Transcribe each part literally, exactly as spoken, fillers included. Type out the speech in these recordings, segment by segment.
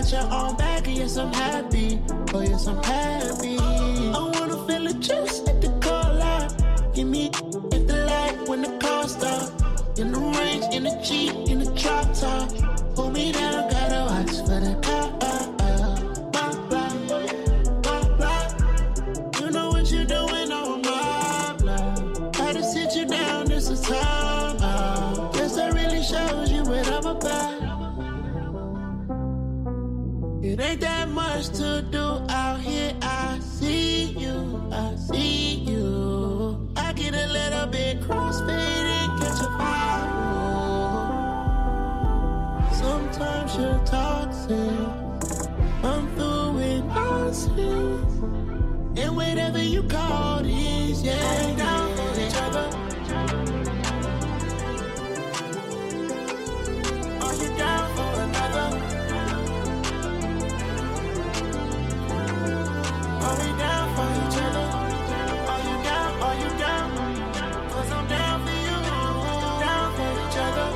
got your own bag, and yes, I'm happy. Oh, yes, I'm happy. I wanna feel the juice at the car lot. Give me at the light when the car stop. In the range, in the Jeep, in the drop top. Pull me down, gotta watch for the car. Blah, blah, blah, blah. You know what you're doing on my block. How to sit you down, this is time out. Guess that really shows you what I'm about. It ain't that much to do out here. I see you, I see you. I get a little bit crossfaded, catch a fire. Sometimes you're toxic. I'm through with nonsense. And whatever you call this, yeah, down for each other. Are you down for another? Are we down for each other? Are you down? Are you down? Cause I'm down for you. Down for each other.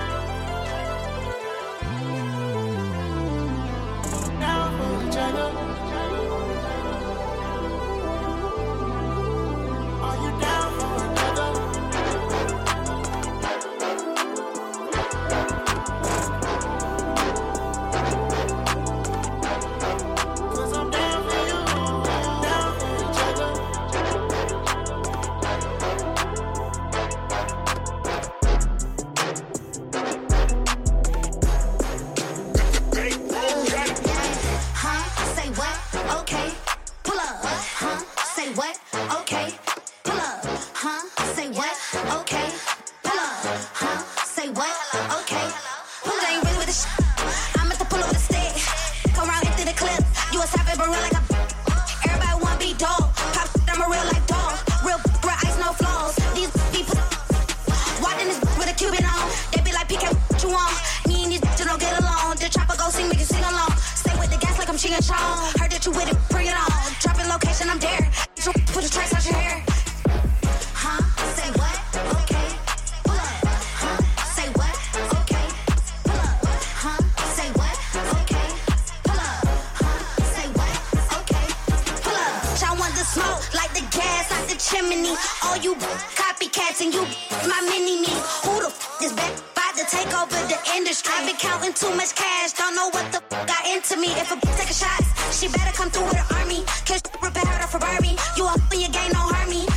Down for each other. Are you down for another? Cause I'm down for you. Down for each other. Huh? Say what? Okay. Pull up. Huh? Say what? Okay. Pull up. Huh? Say what? Okay. Pull up. Huh? Say what? Okay. Pull up. Ain't really with the sh- I'm at the pull over the stick. Come around, empty the clip. You a savage, but real like a. Everybody wanna be dog. Pop, I'm a real like dog. Real, real ice, no flaws. These people walking this with a Cuban on. They be like, P K, what you want? Me and these bitches don't get along. The chopper go sing, we can sing along. Stay with the gas like I'm Ching and Chong. Heard that you with it, bring it on. Dropping location, I'm there. Put the tracks out your hair. Huh? Say what? Okay. Pull up. Huh? Say what? Okay. Pull up. Huh? Say what? Okay. Pull up. Huh? Say what? Okay. Pull up. Y'all want the smoke like the gas out the chimney. All you copycats and you my mini me. Who the f is back by to take over the industry? I've been counting too much cash, don't know what the f got into me. If a b take a shot, she better come through with an army. Catch repair her for Barbie. You up for your game, don't harm me.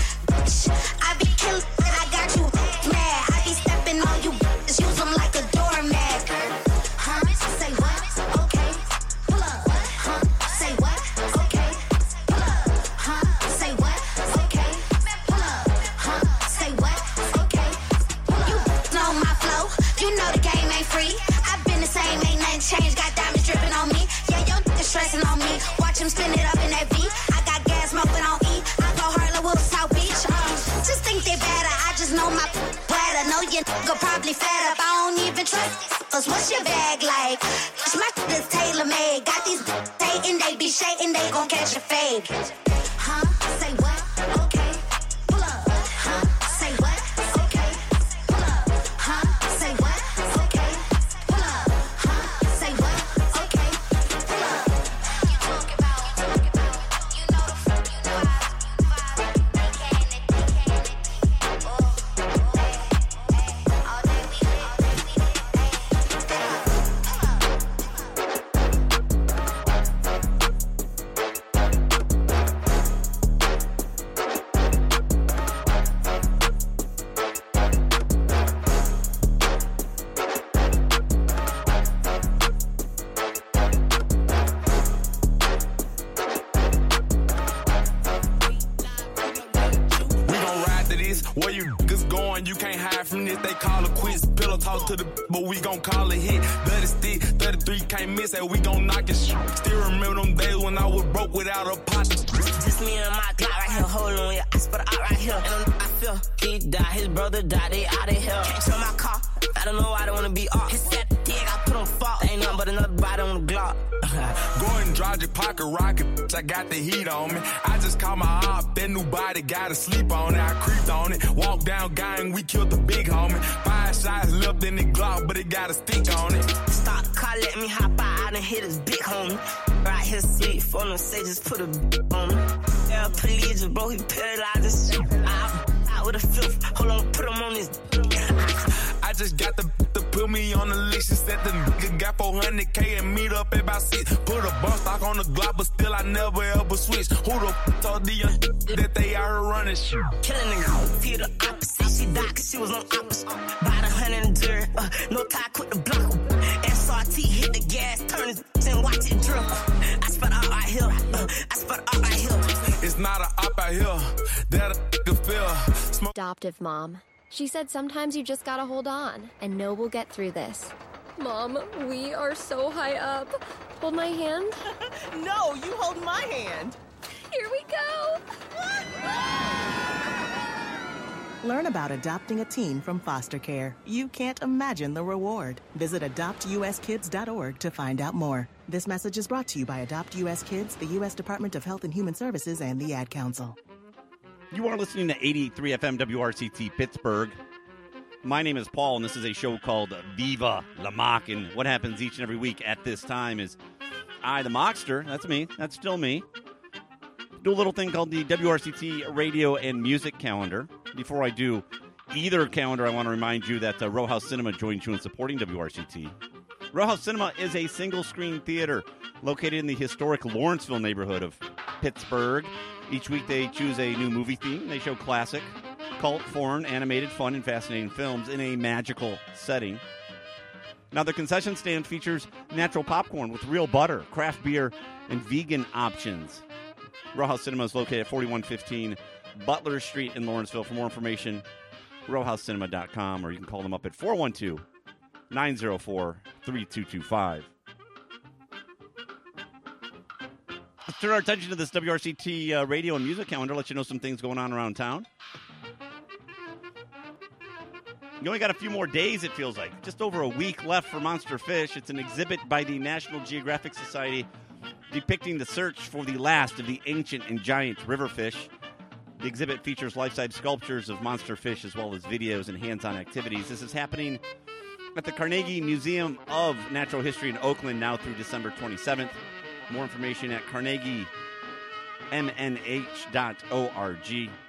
I be killing, I got you mad. I be stepping on you, use them like a doormat. Huh? Say what? Okay. Pull up. Huh? Say what? Okay. Pull up. Huh? Say what? Okay. Pull up. Huh? Say what? Okay. Pull up. You know my flow. You know the game ain't free. I've been the same, ain't nothing changed. Got diamonds dripping on me. Yeah, your nigga stressing on me. Watch him spin it up in that V. I got gas smoking on E. I go Harlem with South Beach. Uh, just think they better. I just know my better. Know your nigga probably fed up. I don't even trust. Cause what's your bag like? My is tailor made. Got these hating, they be shaking, they gon' catch a fade. Huh? Say what? Okay. Pull up. Huh? Say what? Okay. Pull up. Huh? Say what? Okay. Pull up. Huh? Say what? Okay. Pull up. You talk about, talk about, you know the fuck, you know how, vibe, they can it, they can it. Oh, oh, hey, hey, all day we lit, all day we lit, hey, pull up, Where you niggas going, you can't hide from this. They call it quits, pillow talk to the but we gon' call it hit. thirty stick, thirty-three can't miss it, we gon' knock it shit. Still remember them days when I was broke without a pot. This me and my Glock right here, hold on, yeah, I spit it out right here. And I feel he died, his brother died, they out of here. Can't tell my car, I don't know why they wanna be off. His set dig, I put on fault. Ain't nothing but another body on the Glock. Go and drive your pocket rocket, I got the heat on me. I just called my op, that new body gotta sleep on it. I creeped on it, walked down gang, we killed the big homie. Five shots left in the Glock, but it got a stick on it. Stop the car, let me hop out. I done hit his big homie. Right here, sleep for them, say just put a on me. Yeah, police, bro, he paralyzed this shit. I out with a fifth, hold on, put him on this. I just got the to put me on the list. She said the nigga got four hundred K and meet up at about six. Put a bump stock on the Glock, but still I never ever switch. Who the f told the young that they out here running shit? Killing nigga, feel the opposite. She died cause she was on opposite. By the hundred and dirt, uh, no tie, quit the block. S R T hit the gas, turn his and watch it drip. I spot out right here, uh, I spot out right here. It's not a op out here that a nigga feel. Smoke. Adoptive mom. She said sometimes you just gotta hold on and know we'll get through this. Mom, we are so high up. Hold my hand. No, you hold my hand. Here we go. Learn about adopting a teen from foster care. You can't imagine the reward. Visit adopt u s kids dot org to find out more. This message is brought to you by Adopt U S Kids, the U S Department of Health and Human Services, and the Ad Council. You are listening to eighty-eight point three F M W R C T Pittsburgh. My name is Paul, and this is a show called Viva La Mock. And what happens each and every week at this time is I, the Mockster, that's me, that's still me, do a little thing called the W R C T Radio and Music Calendar. Before I do either calendar, I want to remind you that uh, Row House Cinema joins you in supporting W R C T. Row House Cinema is a single-screen theater located in the historic Lawrenceville neighborhood of Pittsburgh. Each week they choose a new movie theme. They show classic, cult, foreign, animated, fun, and fascinating films in a magical setting. Now, the concession stand features natural popcorn with real butter, craft beer, and vegan options. Row House Cinema is located at forty-one fifteen Butler Street in Lawrenceville. For more information, row house cinema dot com, or you can call them up at four one two, nine zero four, three two two five. Let's turn our attention to this W R C T uh, radio and music calendar, let you know some things going on around town. You only got a few more days, it feels like. Just over a week left for Monster Fish. It's an exhibit by the National Geographic Society depicting the search for the last of the ancient and giant river fish. The exhibit features life-size sculptures of monster fish as well as videos and hands-on activities. This is happening at the Carnegie Museum of Natural History in Oakland now through December twenty-seventh. More information at carnegie m n h dot org.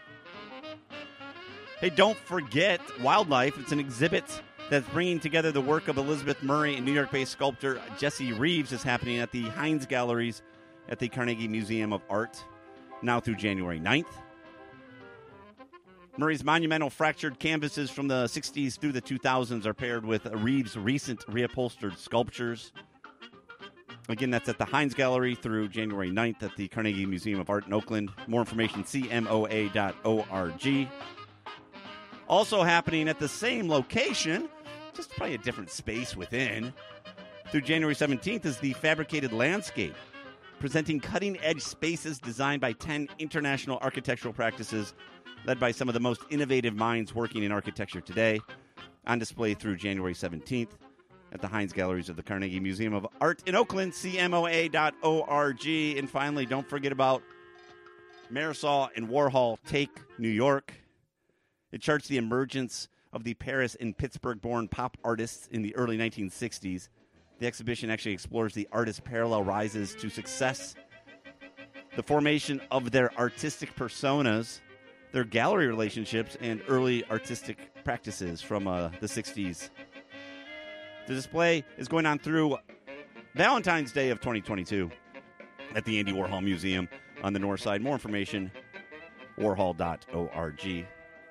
Hey, don't forget Wildlife. It's an exhibit that's bringing together the work of Elizabeth Murray and New York-based sculptor Jesse Reeves. Is happening at the Heinz Galleries at the Carnegie Museum of Art now through January ninth. Murray's monumental fractured canvases from the sixties through the two thousands are paired with Reeves' recent reupholstered sculptures. Again, that's at the Heinz Gallery through January ninth at the Carnegie Museum of Art in Oakland. More information, c m o a dot org. Also happening at the same location, just probably a different space within, through January seventeenth is the Fabricated Landscape, presenting cutting-edge spaces designed by ten international architectural practices led by some of the most innovative minds working in architecture today, on display through January seventeenth at the Heinz Galleries of the Carnegie Museum of Art in Oakland, c m o a dot org. And finally, don't forget about Marisol and Warhol Take New York. It charts the emergence of the Paris and Pittsburgh-born pop artists in the early nineteen sixties. The exhibition actually explores the artists' parallel rises to success, the formation of their artistic personas, their gallery relationships, and early artistic practices from uh, the sixties. The display is going on through Valentine's Day of twenty twenty-two at the Andy Warhol Museum on the north side. More information, warhol dot org.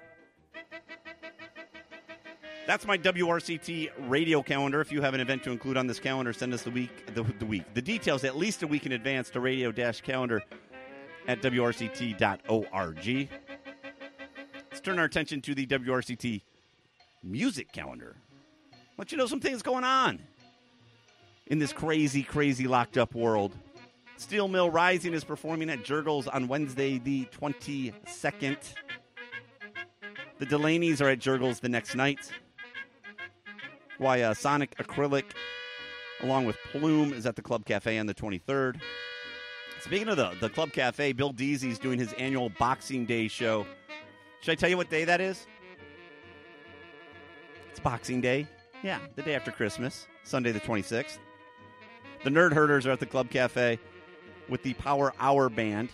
That's my W R C T radio calendar. If you have an event to include on this calendar, send us the week, the, the week, the details at least a week in advance to radio-calendar at w r c t dot org. Let's turn our attention to the W R C T music calendar. Let you know some things going on in this crazy, crazy locked-up world. Steel Mill Rising is performing at Jurgles on Wednesday the twenty-second. The Delaney's are at Jurgles the next night. Why uh, Sonic Acrylic, along with Plume, is at the Club Cafe on the twenty-third. Speaking of the, the Club Cafe, Bill Deasy's doing his annual Boxing Day show. Should I tell you what day that is? It's Boxing Day. Yeah, the day after Christmas, Sunday the twenty-sixth. The Nerd Herders are at the Club Cafe with the Power Hour Band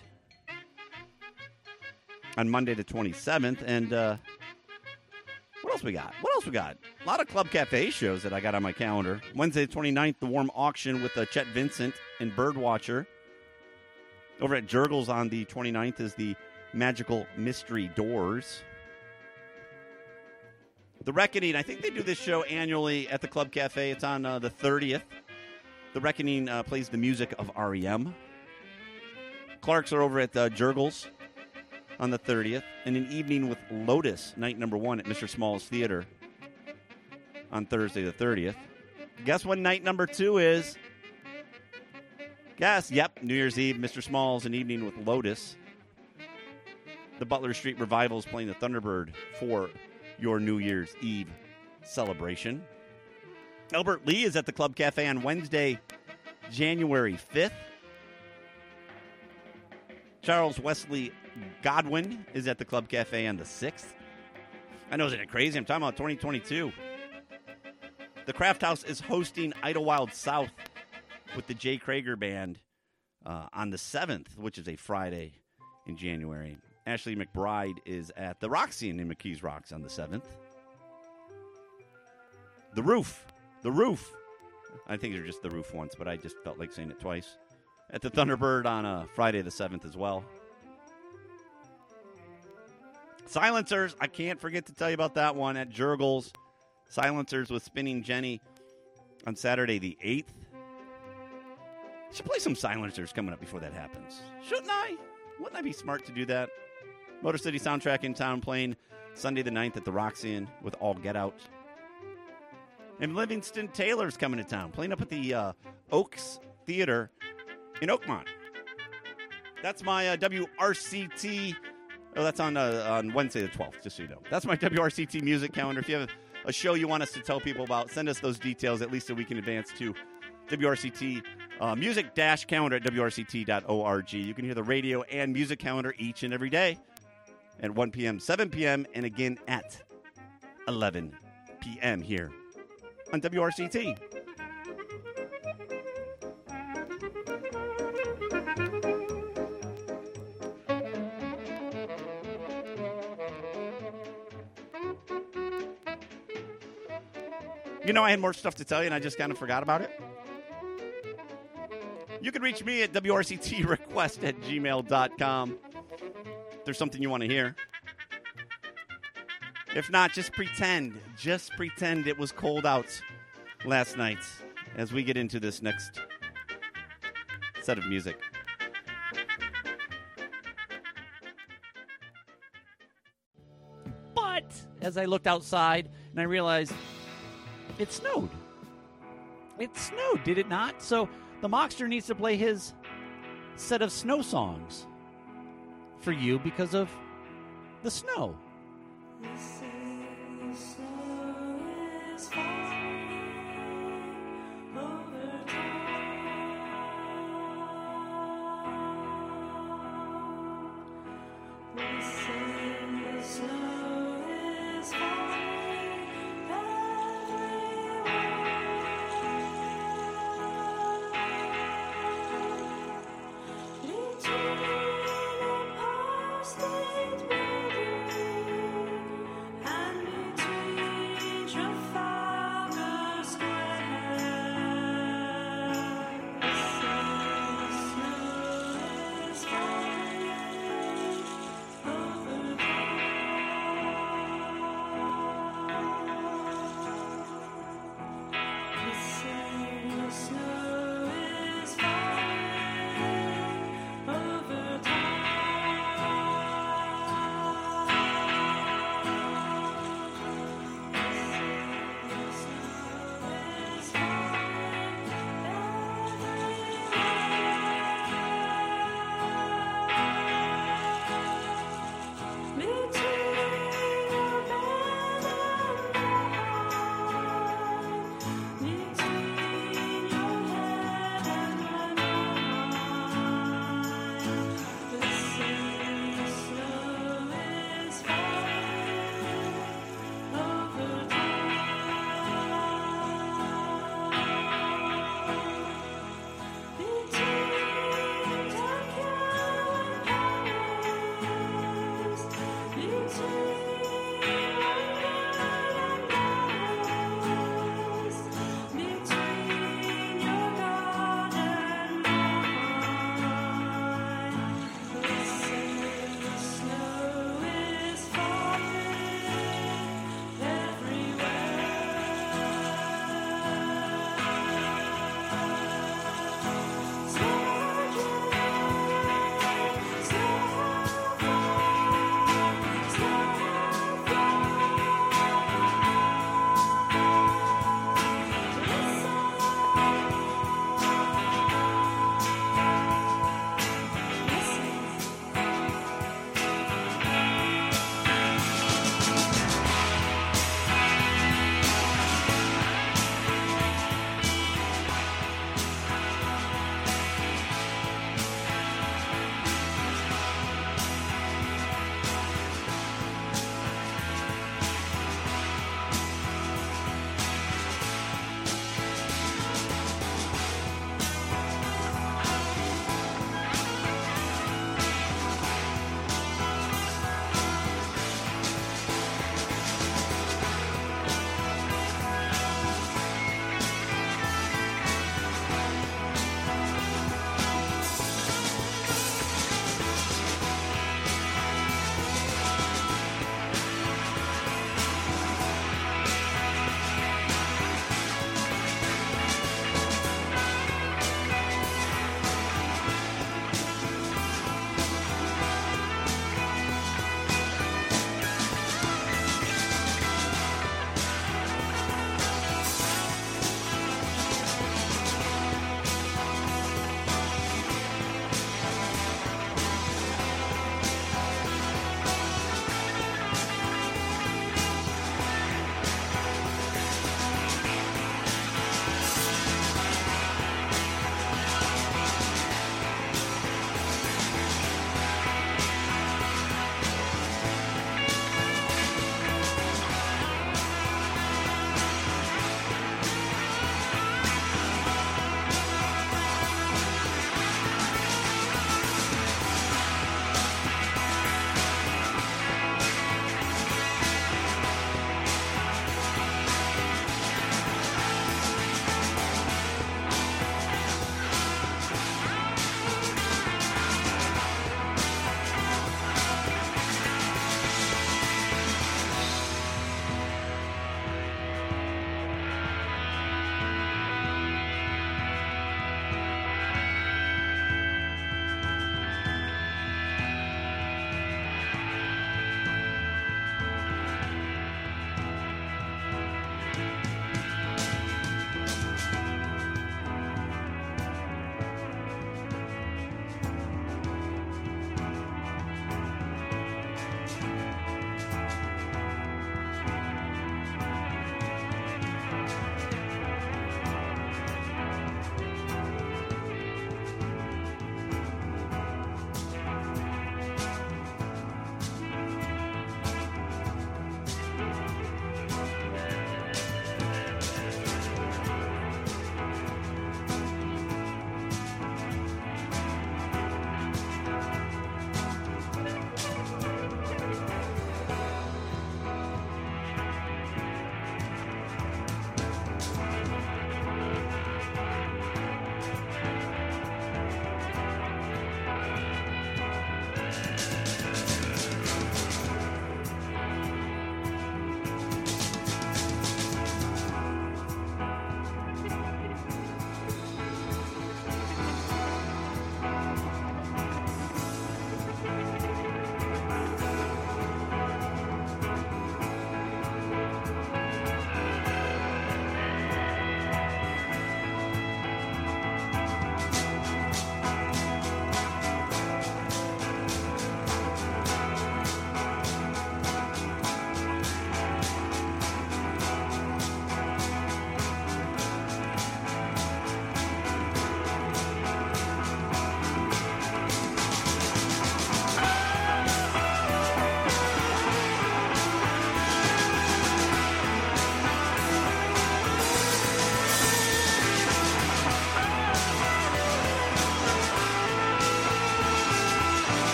on Monday the twenty-seventh. And uh, what else we got? What else we got? A lot of Club Cafe shows that I got on my calendar. Wednesday the twenty-ninth, the Warm Auction with uh, Chet Vincent and Birdwatcher. Over at Jurgles on the twenty-ninth is the Magical Mystery Doors. The Reckoning, I think they do this show annually at the Club Cafe. It's on uh, the thirtieth. The Reckoning uh, plays the music of R E M. Clarks are over at uh, Jurgles on the thirtieth. And an evening with Lotus, night number one at Mister Small's Theater on Thursday the thirtieth. Guess what night number two is? Guess, yep, New Year's Eve, Mister Small's, an evening with Lotus. The Butler Street Revival is playing the Thunderbird for your New Year's Eve celebration. Albert Lee is at the Club Cafe on Wednesday, January fifth. Charles Wesley Godwin is at the Club Cafe on the sixth. I know, isn't it crazy? I'm talking about twenty twenty-two. The Craft House is hosting Idlewild South with the Jay Krager Band uh, on the seventh, which is a Friday in January. Ashley McBride is at the Roxy in McKees Rocks on the seventh. The Roof. The Roof. I think they're just The Roof once, but I just felt like saying it twice. At the Thunderbird on uh, Friday the seventh as well. Silencers. I can't forget to tell you about that one at Jurgles. Silencers with Spinning Jenny on Saturday the eighth. Should play some Silencers coming up before that happens. Shouldn't I? Wouldn't I be smart to do that? Motor City Soundtrack in town playing Sunday the ninth at the Roxy with All Get Out. And Livingston Taylor's coming to town, playing up at the uh, Oaks Theater in Oakmont. That's my uh, W R C T. Oh, that's on uh, on Wednesday the twelfth, just so you know. That's my W R C T music calendar. If you have a, a show you want us to tell people about, send us those details at least a week in advance to W R C T uh, music dash calendar at W R C T dot org. You can hear the radio and music calendar each and every day at one p.m., seven p.m., and again at eleven p.m. here on W R C T. You know, I had more stuff to tell you, and I just kind of forgot about it. You can reach me at W R C T request at gmail dot com. If there's something you want to hear. If not, just pretend. Just pretend it was cold out last night as we get into this next set of music. But as I looked outside and I realized it snowed. It snowed, did it not? So the Mockster needs to play his set of snow songs for you because of the snow. And between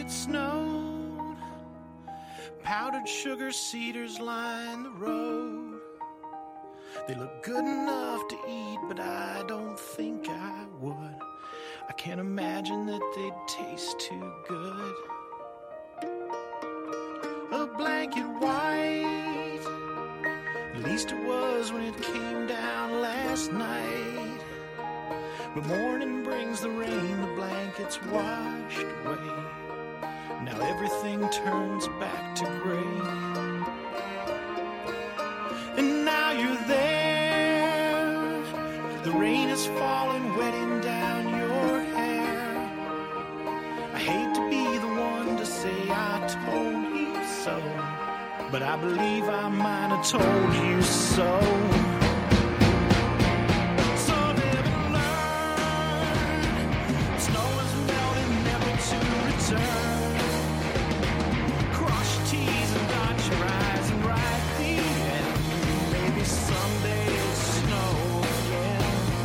it snowed. Powdered sugar cedars line the road. They look good enough to eat, but I don't think I would. I can't imagine that they'd taste too good. A blanket white, at least it was when it came down last night. But morning brings the rain, the blanket's washed away. Now everything turns back to gray. And now you're there. The rain is falling, wetting down your hair. I hate to be the one to say I told you so, but I believe I might have told you so. So live and learn. Snow is melting, never to return. Cross your T's and dot your I's and write the end. Maybe someday it'll snow again.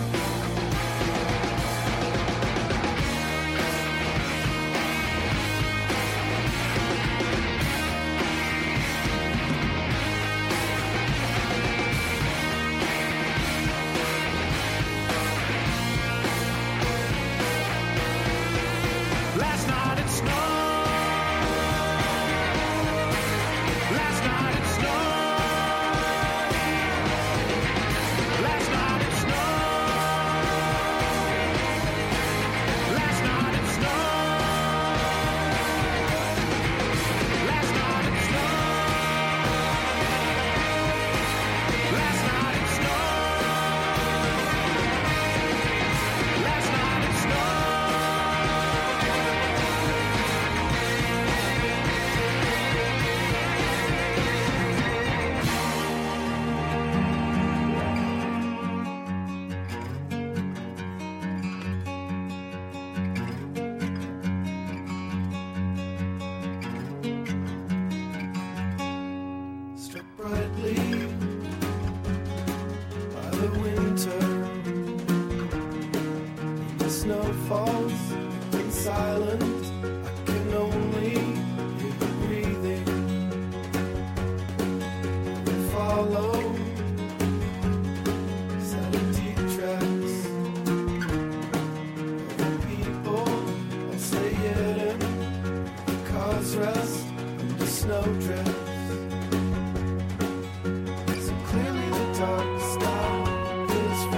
Last night it snowed. Last night it snowed. Last night it snowed. Last night it snowed. Last night it snowed. Last night it snowed. Last night it snowed. Struck brightly by the winter, the snow falls in silence. I can only hear you breathing. We follow sanity tracks. Other people all say it, and the cars rest under snowdrifts. So clearly the dark sky is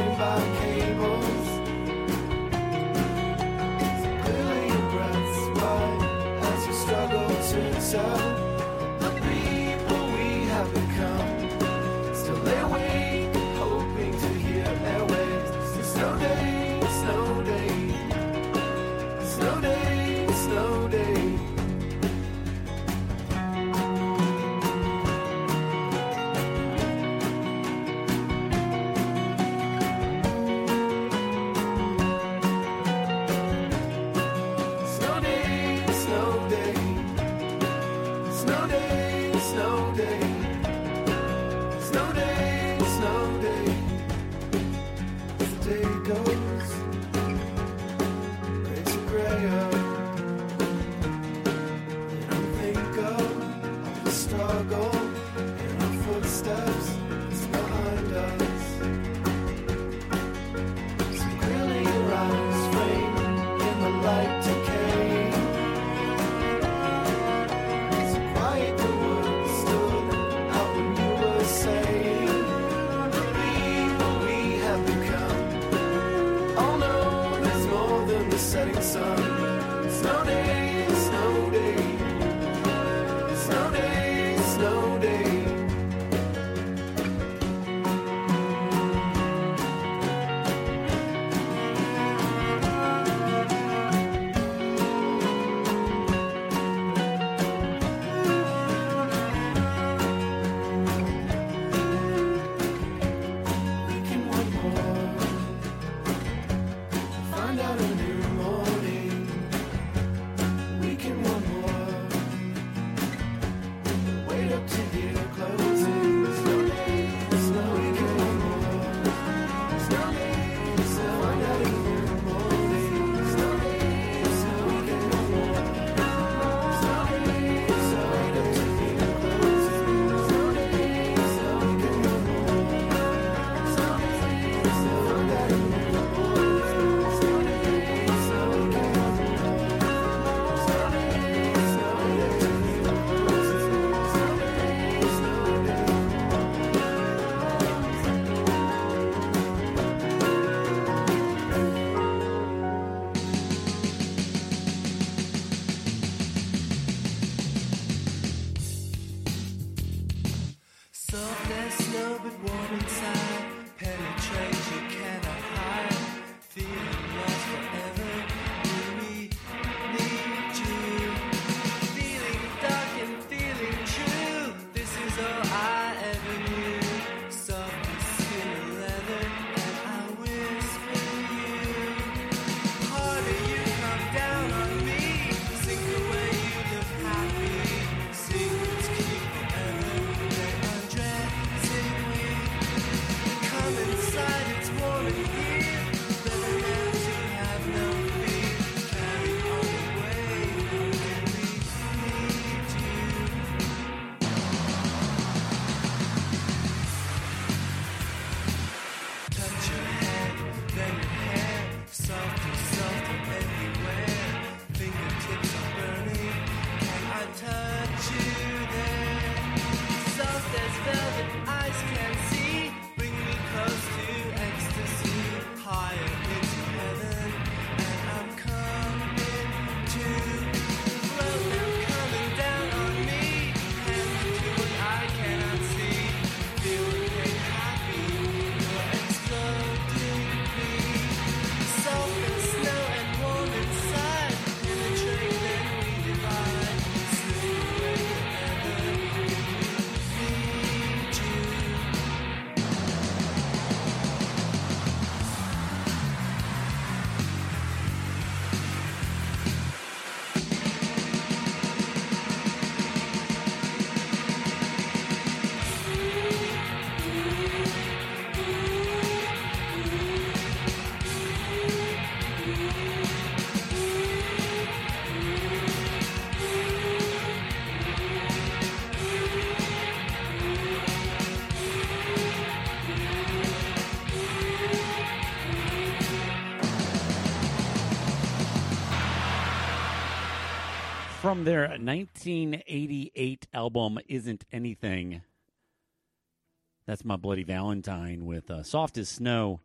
from their nineteen eighty-eight album, Isn't Anything. That's My Bloody Valentine with uh, Soft as Snow,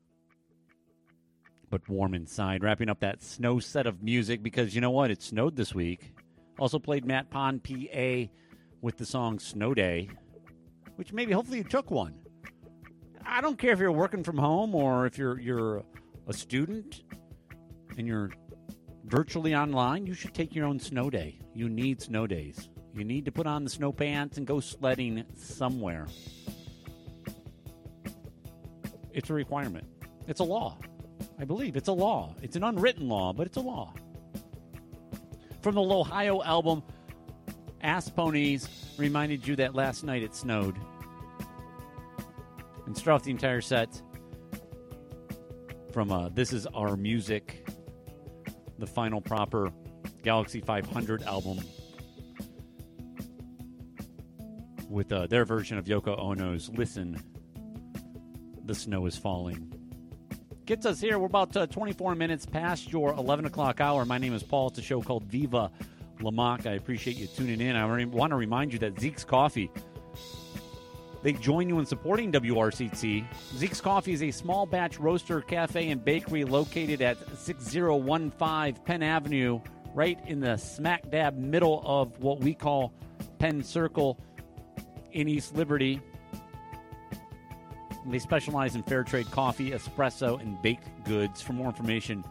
but warm inside. Wrapping up that snow set of music because you know what? It snowed this week. Also played Matt Pond, P A, with the song Snow Day, which maybe hopefully you took one. I don't care if you're working from home or if you're you're a student and you're virtually online, you should take your own snow day. You need snow days. You need to put on the snow pants and go sledding somewhere. It's a requirement. It's a law. I believe it's a law. It's an unwritten law, but it's a law. From the Ohio album, Ass Ponies reminded you that last night it snowed. And start off the entire set from uh, This Is Our Music, the final proper Galaxy five hundred album, with uh, their version of Yoko Ono's Listen, The Snow Is Falling. Gets us here. We're about uh, twenty-four minutes past your eleven o'clock hour. My name is Paul. It's a show called Viva La Mock. I appreciate you tuning in. I want to remind you that Zeke's Coffee, they join you in supporting W R C T. Zeke's Coffee is a small batch roaster, cafe, and bakery located at six oh one five Penn Avenue, right in the smack dab middle of what we call Penn Circle in East Liberty. They specialize in fair trade coffee, espresso, and baked goods. For more information,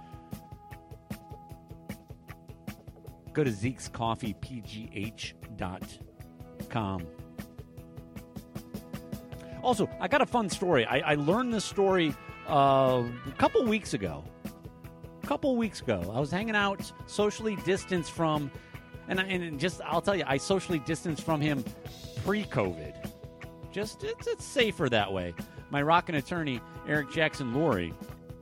go to Zeke's Coffee P G H dot com. Also, I got a fun story. I, I learned this story uh, a couple weeks ago. A couple weeks ago. I was hanging out, socially distanced from, and, I, and just, I'll tell you, I socially distanced from him pre-COVID. Just, it's, it's safer that way. My rockin' attorney, Eric Jackson Lurie,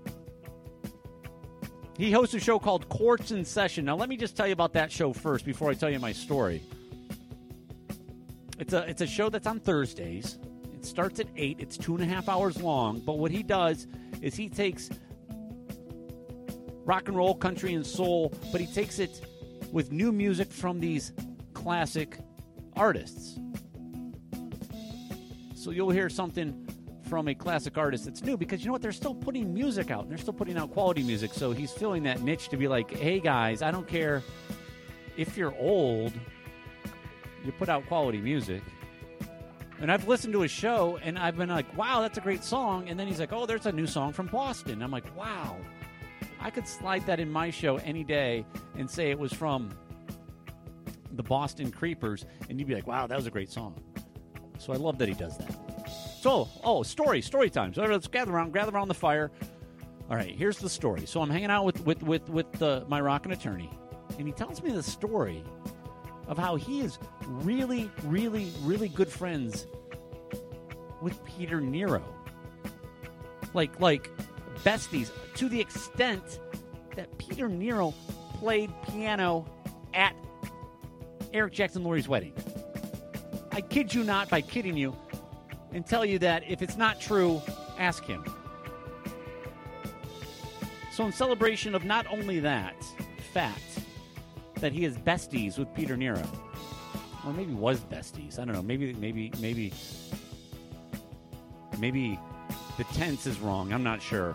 he hosts a show called Courts in Session. Now, let me just tell you about that show first before I tell you my story. It's a, it's a show that's on Thursdays. It starts at eight. It's two and a half hours long. But what he does is he takes rock and roll, country, and soul, but he takes it with new music from these classic artists. So you'll hear something from a classic artist that's new because, you know what, they're still putting music out. And they're still putting out quality music. So he's filling that niche to be like, hey, guys, I don't care if you're old, you put out quality music. And I've listened to his show, and I've been like, wow, that's a great song. And then he's like, oh, there's a new song from Boston. I'm like, wow, I could slide that in my show any day and say it was from the Boston Creepers, and you'd be like, wow, that was a great song. So I love that he does that. So, oh, story, story time. So let's gather around, gather around the fire. All right, here's the story. So I'm hanging out with with with, with uh, my rockin' attorney, and he tells me the story of how he is really, really, really good friends with Peter Nero. Like, like besties, to the extent that Peter Nero played piano at Eric Jackson Lurie's wedding. I kid you not by kidding you, and tell you that if it's not true, ask him. So in celebration of not only that fact, that he is besties with Peter Nero, or maybe was besties, I don't know, maybe, maybe, maybe, maybe the tense is wrong, I'm not sure.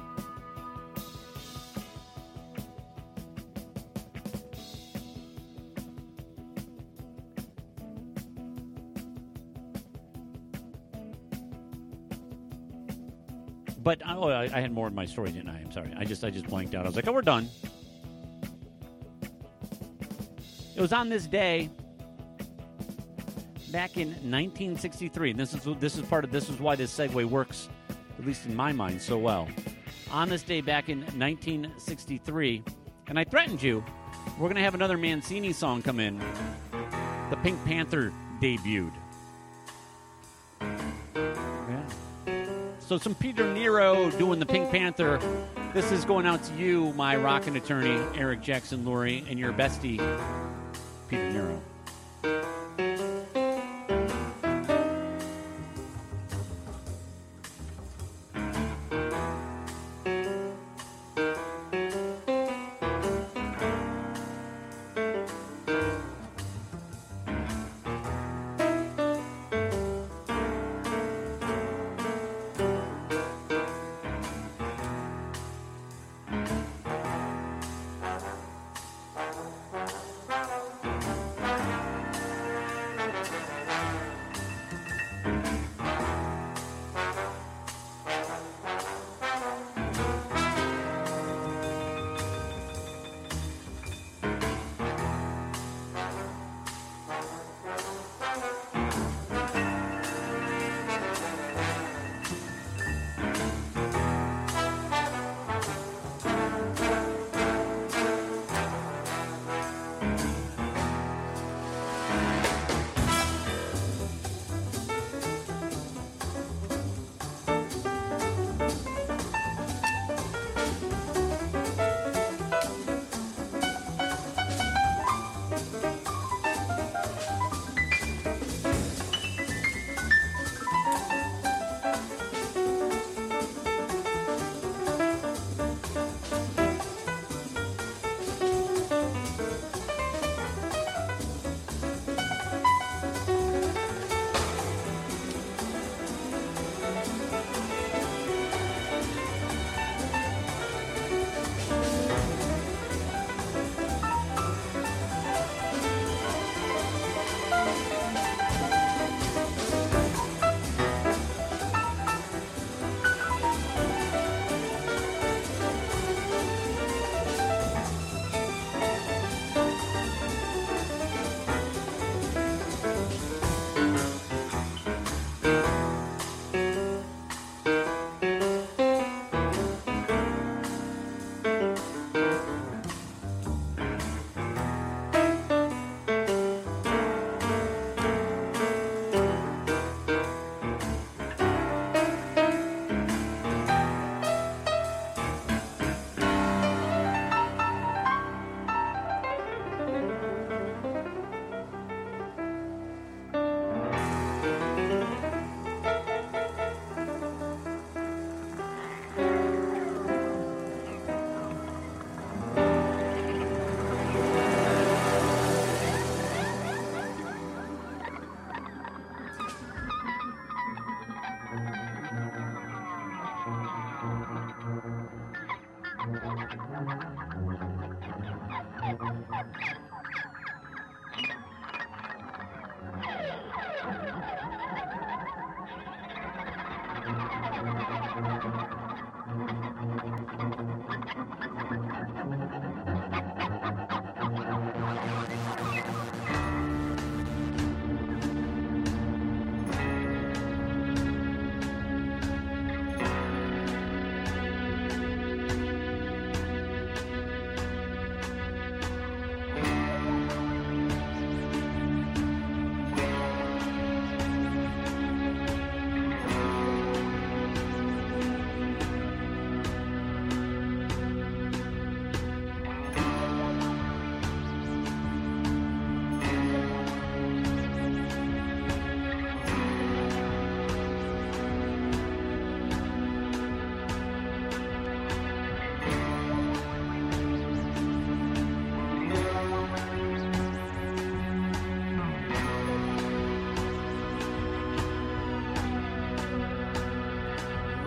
But oh, I, I had more in my story, didn't I? I'm sorry. I just I just blanked out. I was like, oh, we're done. It was on this day back in nineteen sixty-three, and this is this is part of this is why this segue works, at least in my mind, so well. On this day back in nineteen sixty-three, and I threatened you, we're gonna have another Mancini song come in. The Pink Panther debuted. So some Peter Nero doing the Pink Panther. This is going out to you, my rockin' attorney, Eric Jackson Lurie, and your bestie, Peter Nero.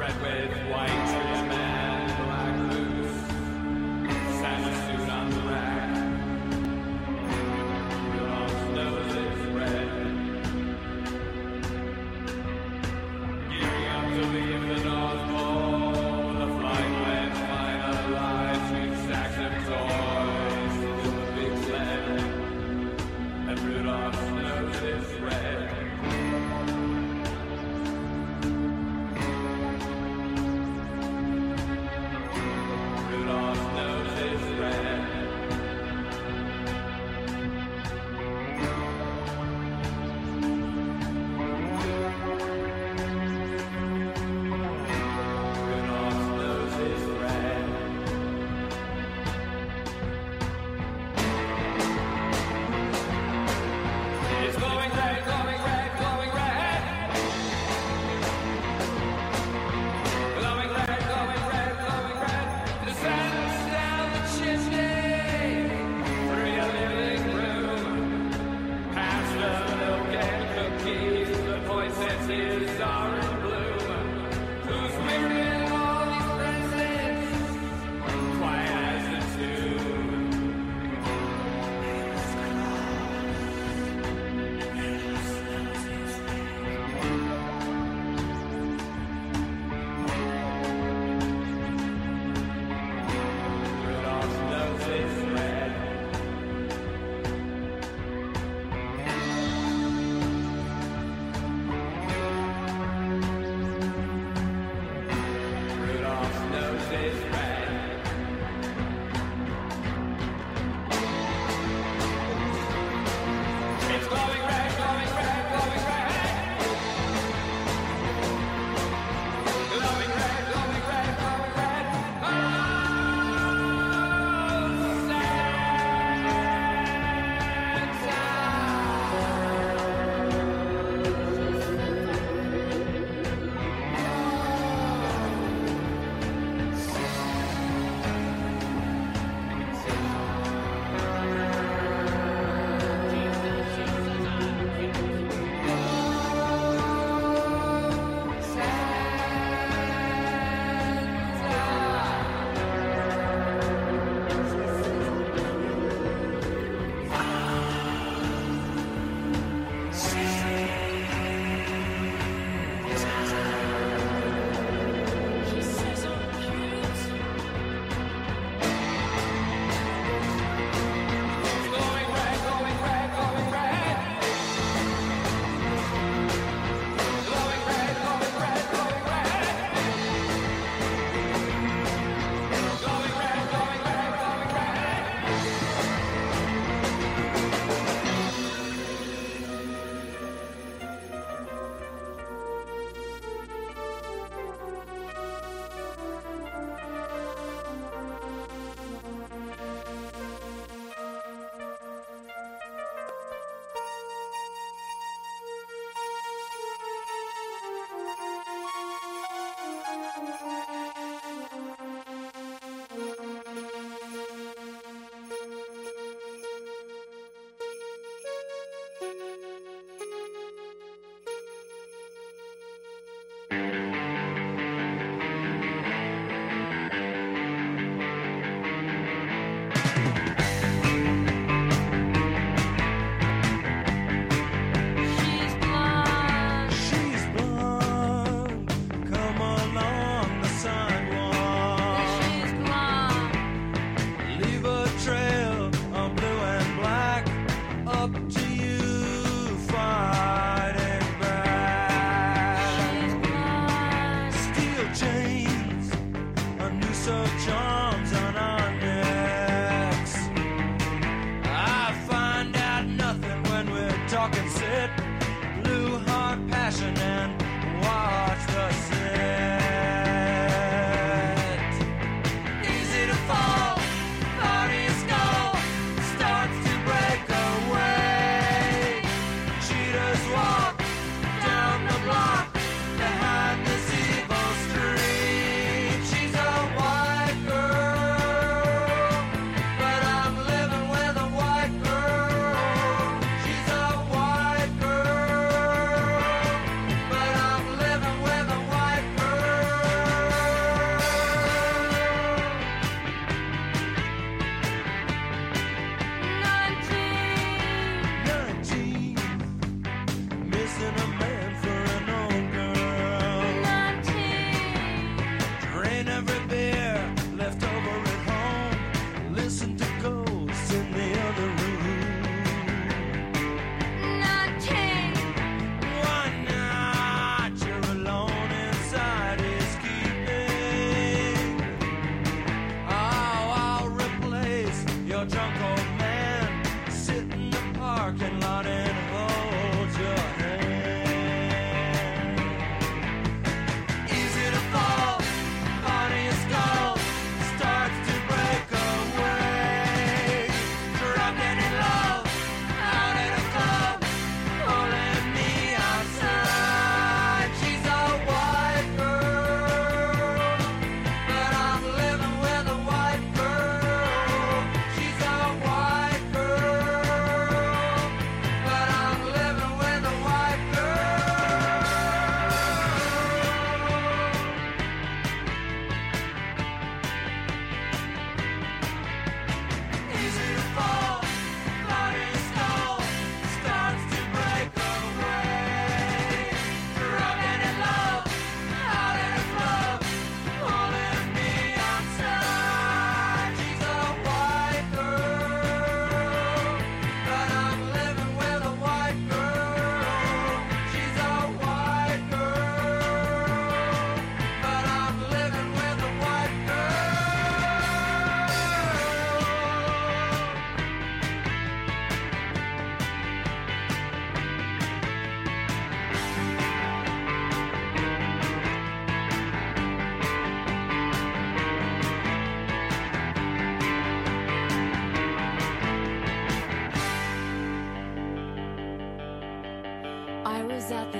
red with white trim and black boots. Santa suit on the rack. Rudolph's nose is red. Gearing up to leave the North Pole, the flight went finalized. We've stacked some toys into a big sled, and Rudolph's nose is red.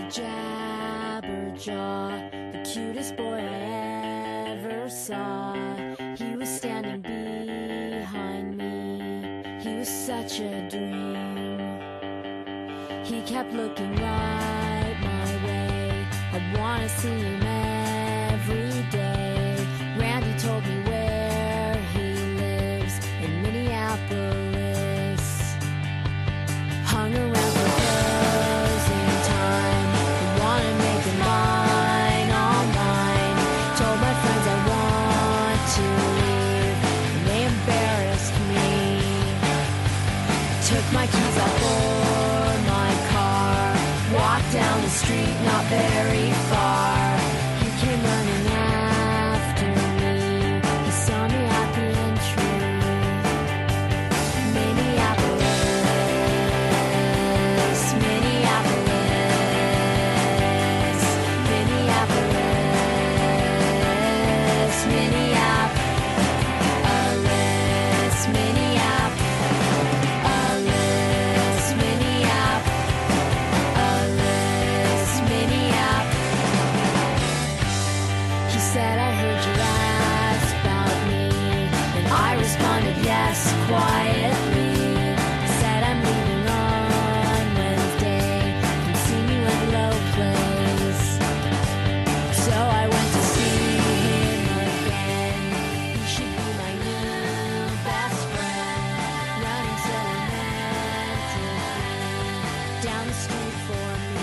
Jabberjaw, the cutest boy I ever saw. He was standing behind me. He was such a dream. He kept looking right my way. I wanna see him every day. Randy told me where he lives in Minneapolis. Hung around for closing time. I wanna make him mine, all mine. Told my friends I want to leave, and they embarrassed me. Took my keys out for my car. Walked down the street, not very far. He came running after me. He saw me at the entry. Minneapolis, Minneapolis, Minneapolis, Minneapolis, Minneapolis, Minneapolis, Minneapolis, Minneapolis. He said, I heard you ask about me, and I responded yes quietly. Said I'm leaving on Wednesday. Come see me when the low plays. So I went to see him again. He should be my new best friend. Running so romantically down the street for me.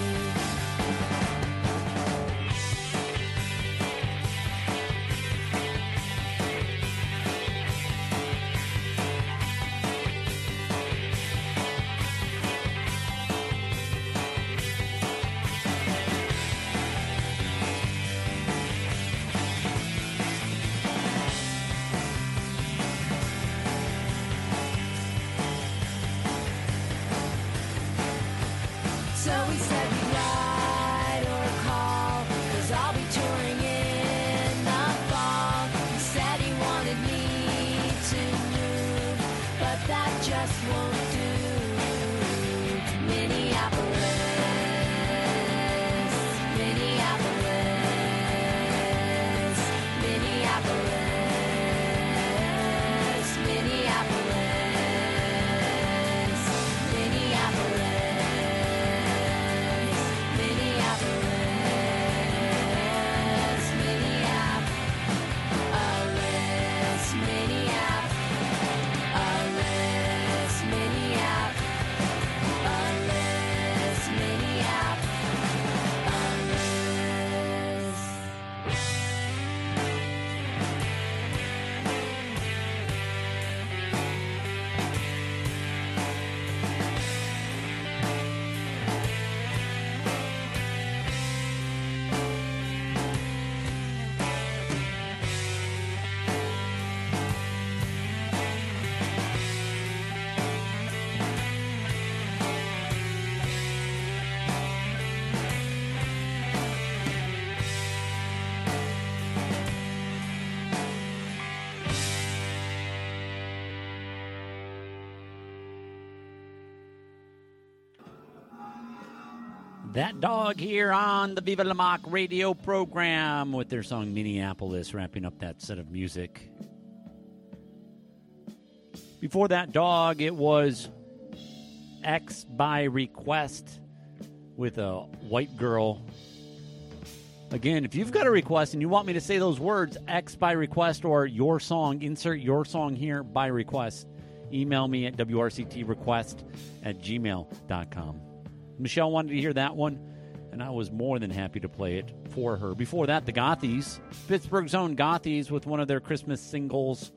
So we said we'd ride or call, 'cause I'll be touring in the fall. He said he wanted me to move, but that just won't do. To Minneapolis, Minneapolis, Minneapolis, Minneapolis, Minneapolis, Minneapolis, Minneapolis, Minneapolis, Minneapolis, Minneapolis. That Dog here on the Viva La Mock radio program with their song Minneapolis, wrapping up that set of music. Before That Dog, it was X by Request with a white girl. Again, if you've got a request and you want me to say those words, X by Request or your song, insert your song here by request, email me at W R C T request at gmail dot com. Michelle wanted to hear that one, and I was more than happy to play it for her. Before that, the Gothies, Pittsburgh's own Gothies, with one of their Christmas singles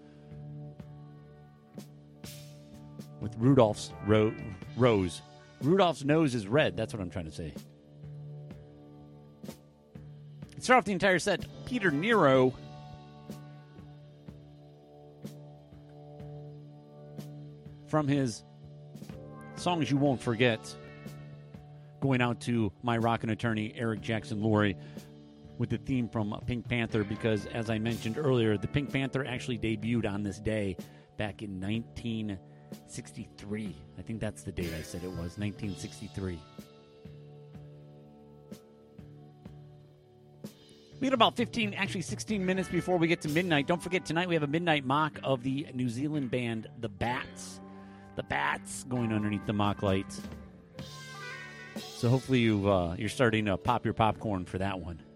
with Rudolph's ro- Rose. Rudolph's nose is red. That's what I'm trying to say. Start off the entire set, Peter Nero. From his Songs You Won't Forget. Going out to my rockin' attorney, Eric Jackson Laurie, with the theme from Pink Panther, because, as I mentioned earlier, the Pink Panther actually debuted on this day back in nineteen sixty-three. I think that's the date I said it was, nineteen sixty-three. We got about fifteen, actually sixteen minutes before we get to midnight. Don't forget, tonight we have a midnight mock of the New Zealand band, The Bats. The Bats going underneath the mock lights. So hopefully you, uh, you're starting to pop your popcorn for that one.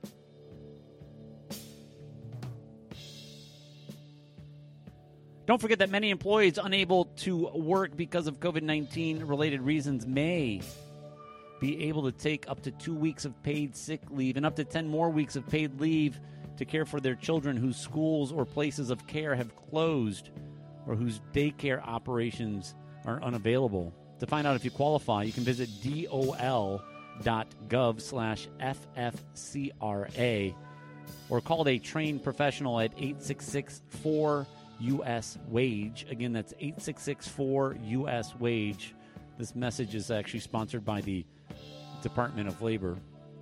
Don't forget that many employees unable to work because of COVID nineteen related reasons may be able to take up to two weeks of paid sick leave and up to ten more weeks of paid leave to care for their children whose schools or places of care have closed or whose daycare operations are unavailable. To find out if you qualify, you can visit dol.gov slash FFCRA or call a trained professional at eight six six four U S wage. Again, that's eight six six four U S wage. This message is actually sponsored by the Department of Labor.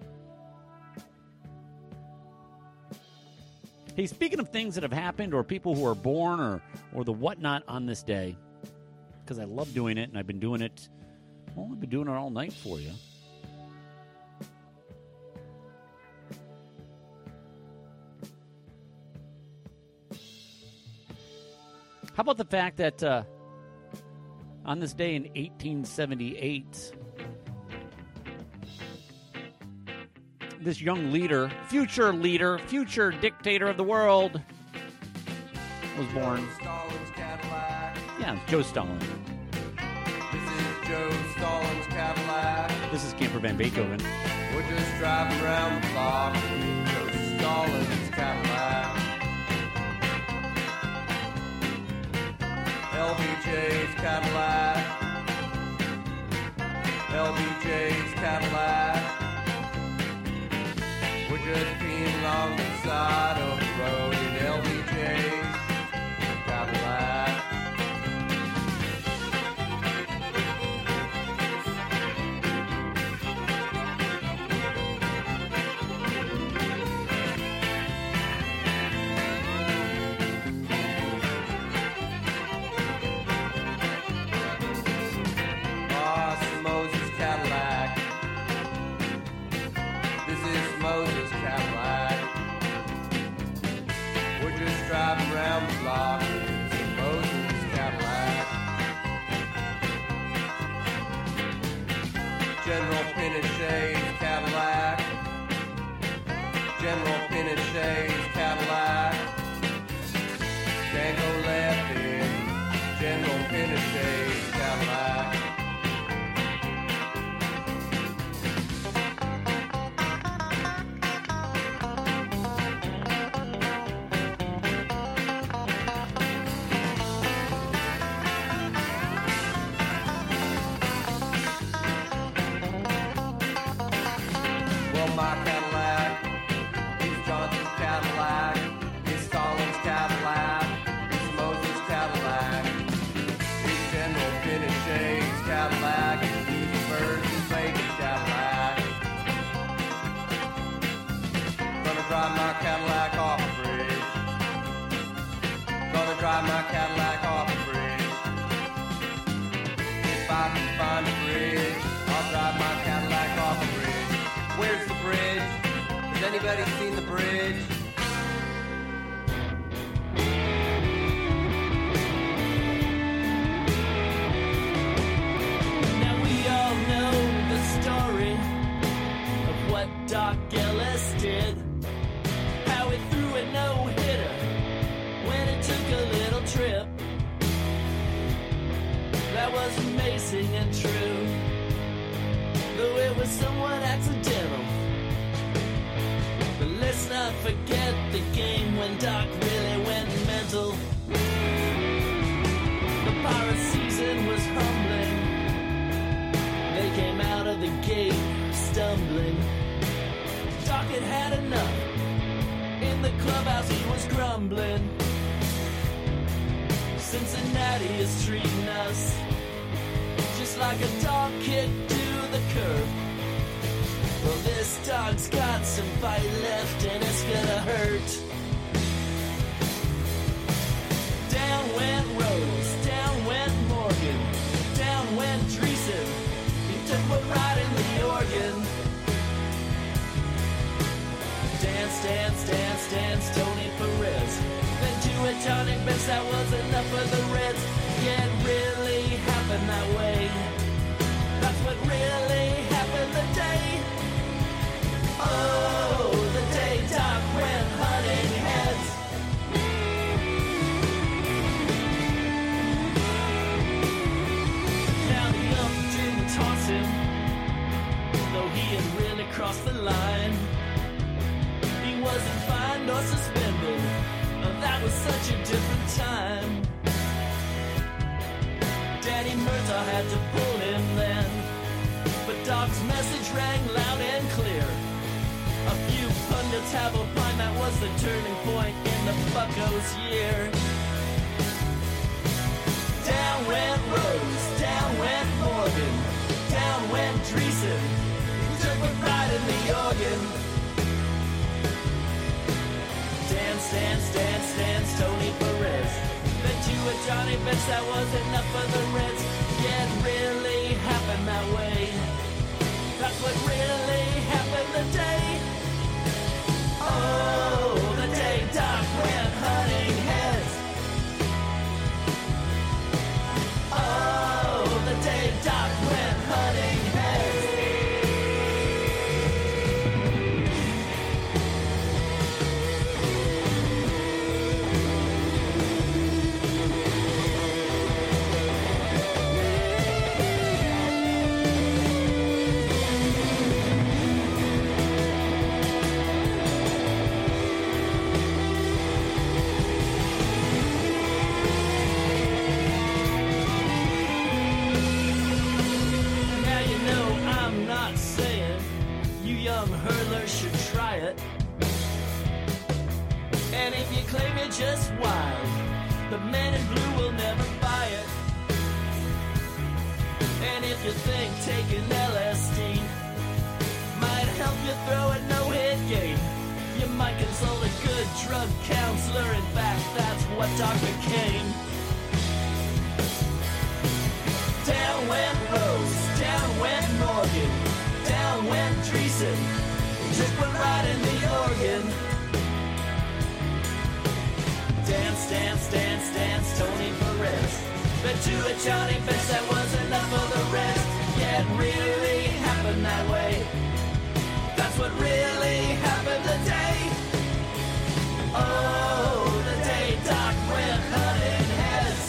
Hey, speaking of things that have happened or people who are born or, or the whatnot on this day, because I love doing it and I've been doing it, well, I've been doing it all night for you. How about the fact that uh, on this day in eighteen seventy-eight, this young leader, future leader, future dictator of the world was born. Stalin's Cadillac. Yeah, it's Joe Stalin. This is Joe Stalin's Cadillac. This is Camper Van Beethoven. We're just driving around the block in Joe Stalin's Cadillac. L B J's Cadillac. L B J's Cadillac. We're just peeing along the side of the road in L B J's Cadillac. Boss Moses Cadillac. This is Moses Cadillac. We're just driving around the block. It's a Moses Cadillac. General Pinochet's Cadillac. General Pinochet's Cadillac. Can't go left in General Pinochet's Cadillac. Well, my Cadillac is Johnson's Cadillac. It's Stalin's Cadillac. It's Moses' Cadillac. It's General Pinochet's Cadillac. It's Virgin Bacon's Cadillac. Gonna drive my Cadillac off the bridge. Gonna drive my Cadillac off the bridge. If I can find a bridge, I'll drive my Cadillac off the bridge. Where's the bridge? Has anybody seen the bridge? Now we all know the story of what Doc Ellis did. How he threw a no-hitter when he took a little trip. That was amazing and true, though it was somewhat accidental. But let's not forget the game when Doc really went mental. The pirate season was humbling. They came out of the gate stumbling. Doc had had enough. In the clubhouse he was grumbling. Cincinnati is treating us just like a dog kicked to the curb. Well, this dog's got some bite left and it's gonna hurt. Down went Rose, down went Morgan, down went Dreesen. He took one right in the organ. Dance was suspended. Oh, that was such a different time. Danny Murtaugh had to pull him then, but Doc's message rang loud and clear. A few pundits have opined that was the turning point in the Buccos' year. Down went Rose, down went Morgan, down went Dreesen, took one right in the organ. Dance, dance, dance, dance, Tony Perez. Bet you a Johnny Bench that was enough for the Reds. Yeah, it really happened that way. That's what really happened the day. Oh, the day Doc went hunting heads. Oh, the day Doc went hunting heads. Should try it. And if you claim you're just wild, the man in blue will never buy it. And if you think taking L S D might help you throw a no-hit game, you might consult a good drug counselor. In fact, that's what Doc became. Down went Rose, down went Morgan, down went Dreesen, took one right in the organ. Dance, dance, dance, dance, Tony Perez. Bet to a Johnny Bench that was enough for the rest. Yeah, it really happened that way. That's what really happened today. Oh, the day Doc went hunting heads.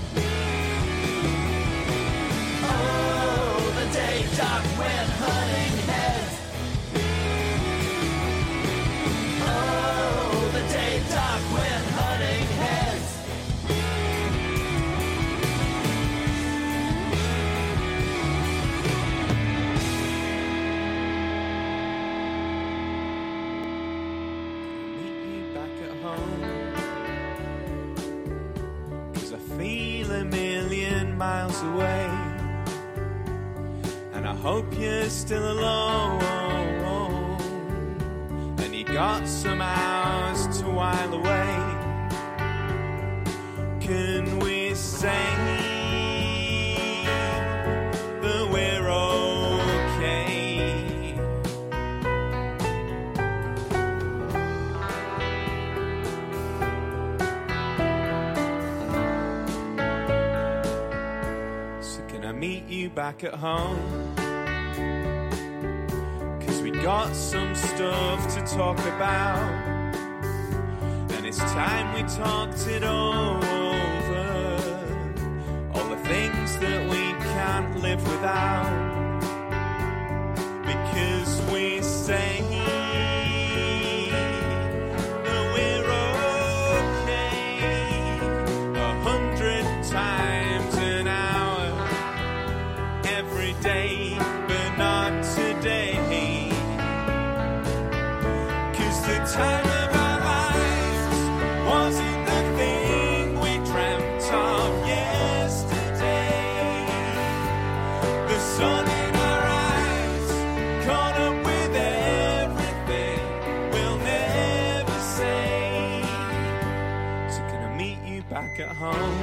Oh, the day Doc went hunting heads. Doc went hunting heads. Meet you back at home, 'cause I feel a million miles away, and I hope you're still alone, and you got some hours to while away. Can we say that we're okay? So can I meet you back at home? 'Cause we got some stuff to talk about, and it's time we talked it over. All the things that we can't live without, because we say that we're okay a hundred times an hour every day, but not today. 'Cause the time of our lives wasn't the thing we dreamt of yesterday. The sun in our eyes, caught up with everything we'll never say. So can I meet you back at home?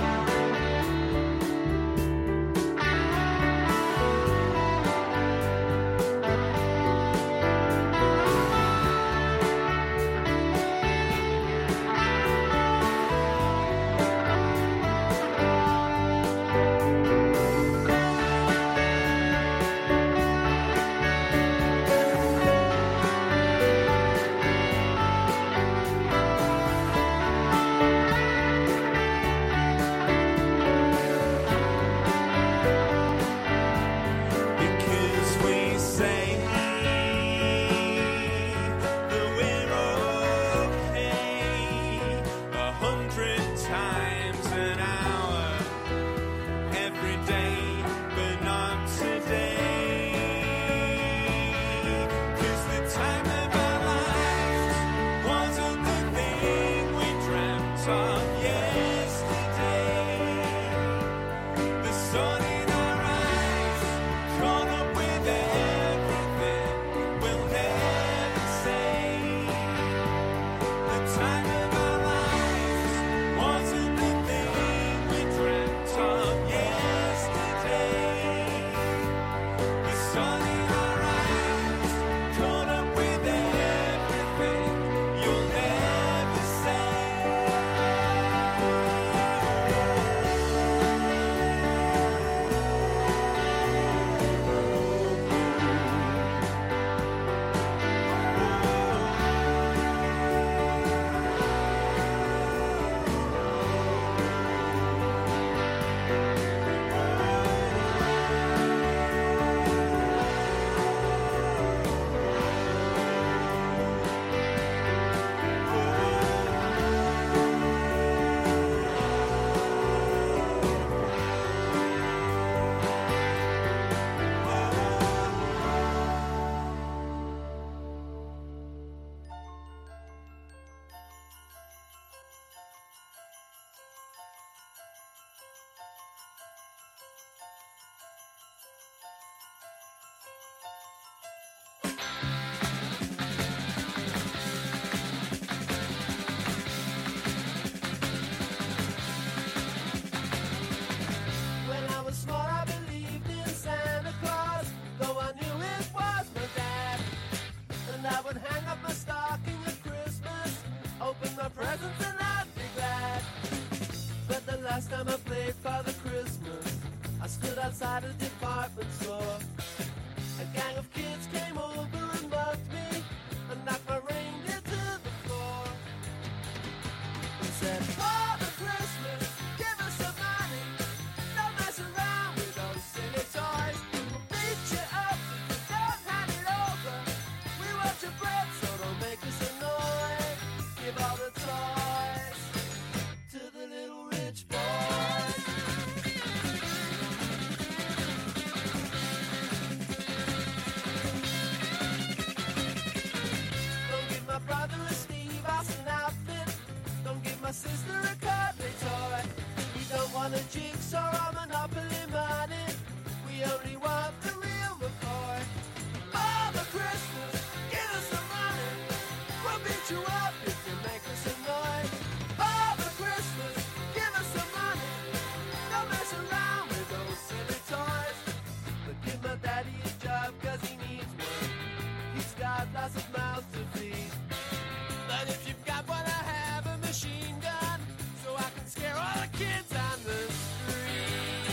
Last time I played Father Christmas, I stood outside a department store. A gang of kids came over and mugged me and knocked my reindeer to the floor. He said, Father Christmas, give us some money. Don't mess around with those silly toys. We'll beat you up if you don't hand it over. We want your bread, so don't make us annoy. Give all the toys to the little rich boys. Don't give my brother a Steve Austin outfit. Don't give my sister a cuddly toy. We don't want a jigsaw or Monopoly money. We only want the real McCoy. Father Christmas, give us some money. We'll beat you up if you make us annoyed. Father Christmas, give us some money. Don't mess around with those silly toys. But give my daddy a job cause he needs one. He's got lots of mouths to feed. But if you've got one, I have a machine gun, so I can scare all the kids on the street.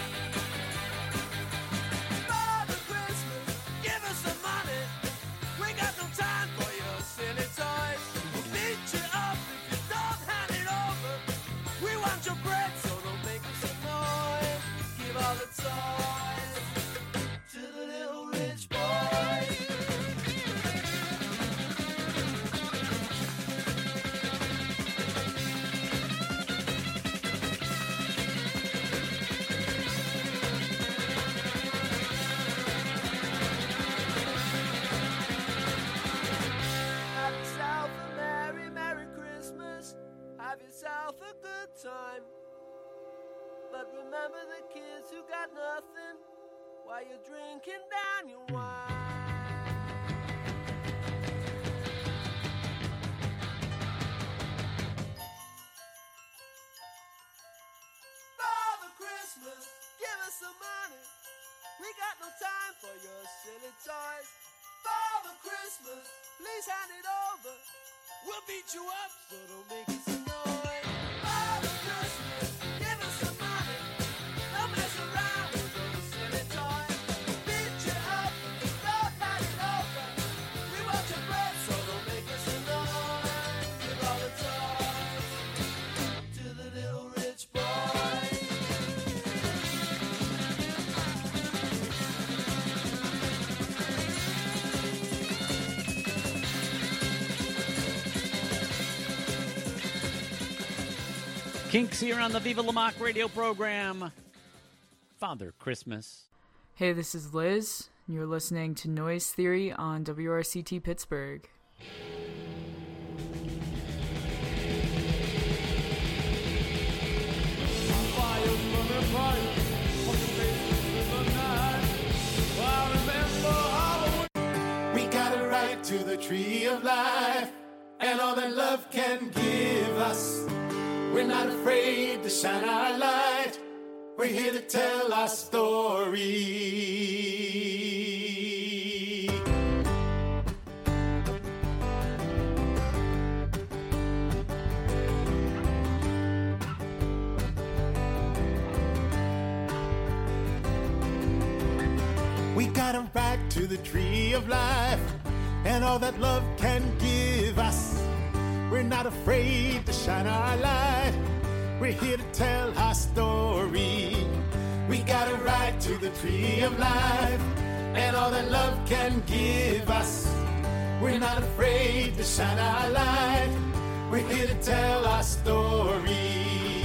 Father Christmas, give us some money. We got no time for your silly toys. We'll beat you up if you don't hand it over. We want your bread, so don't make us annoyed. Give all the toys to the little rich boys. Have yourself a merry, merry Christmas. Have yourself a good time. But remember the kids who got nothing while you're drinking down your wine. Father Christmas, give us some money. We got no time for your silly toys. Father Christmas, please hand it over. We'll beat you up, so don't make us annoyed. Father Christmas, give us some money. Don't mess around with those silly toys. We'll beat you up, don't hand it over. We want your bread, so don't make us annoyed. Give all the toys to the little rich boys. Kinks here on the Viva La Mock radio program. Father Christmas. Hey, this is Liz, and you're listening to Noise Theory on W R C T Pittsburgh. We got a right to the tree of life and all that love can give us. We're not afraid to shine our light. We're here to tell our story. We got a right to the tree of life and all that love can give us. We're not afraid to shine our light. We're here to tell our story. We got a right to the tree of life and all that love can give us. We're not afraid to shine our light. We're here to tell our story.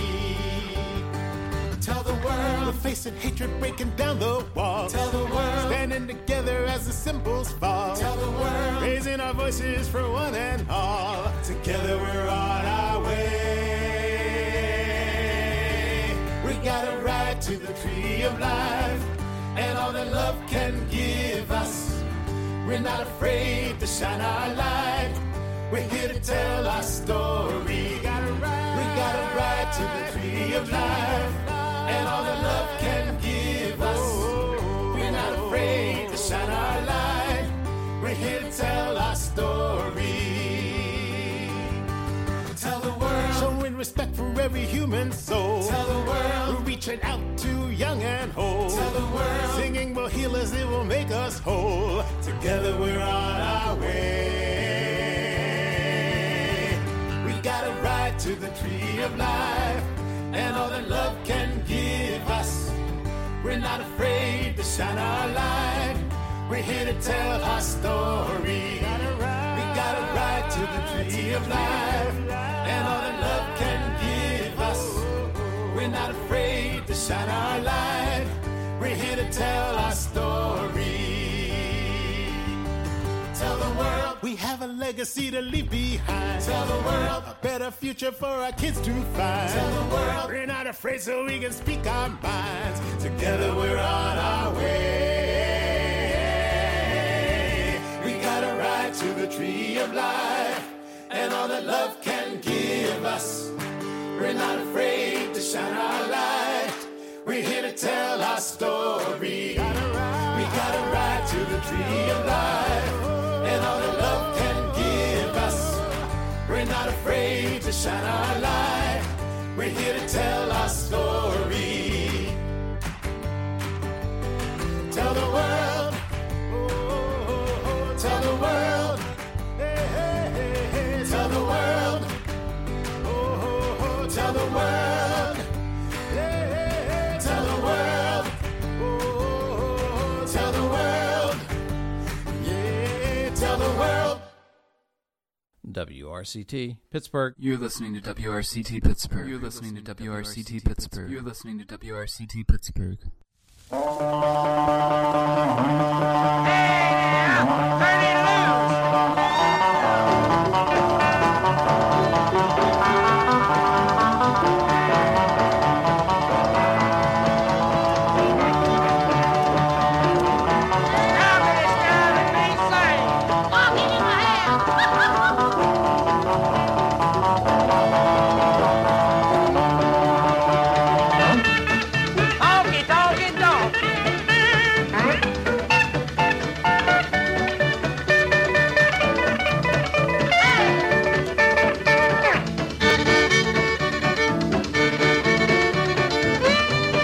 Tell the world we're facing hatred breaking down the walls. Tell the world standing together as the symbols fall. Tell the world raising our voices for one and all. Together we're on our way. We got a right to the tree of life and all that love can give us. We're not afraid to shine our light. We're here to tell our story. We got a right, we got a right to the tree of life and all that love can give us. We're not afraid to shine our light. We're here to tell our story. Tell the world, showing respect for every human soul. Tell the world we're reaching out to young and old. Tell the world singing will heal us, it will make us whole. Together we're on our way. We got a ride to the tree of life, and all that love can give us. We're not afraid to shine our light. We're here to tell our story. We got a ride to the tree of life, and all that love can give us. We're not afraid to shine our light. We're here to tell our story. Tell the world we have a legacy to leave behind. Tell the world a better future for our kids to find. Tell the world we're not afraid so we can speak our minds. Together we're on our way. We got a ride to the tree of life, and all that love can give us. We're not afraid to shine our light. We're here to tell our story. We got a ride, we got a ride to the tree of life, and all that love can give us. We're not afraid to shine our light. We're here to tell our story. Tell the world, oh, oh, oh, tell the world, hey, hey, hey, hey. Tell the world, oh, oh, oh, tell the world, hey, hey, hey. Tell the world, oh, oh, oh, tell the world, yeah, tell the world. W R C T Pittsburgh. You're listening to W R C T Pittsburgh. You're listening to W R C T Pittsburgh. You're listening to W R C T Pittsburgh. Hey!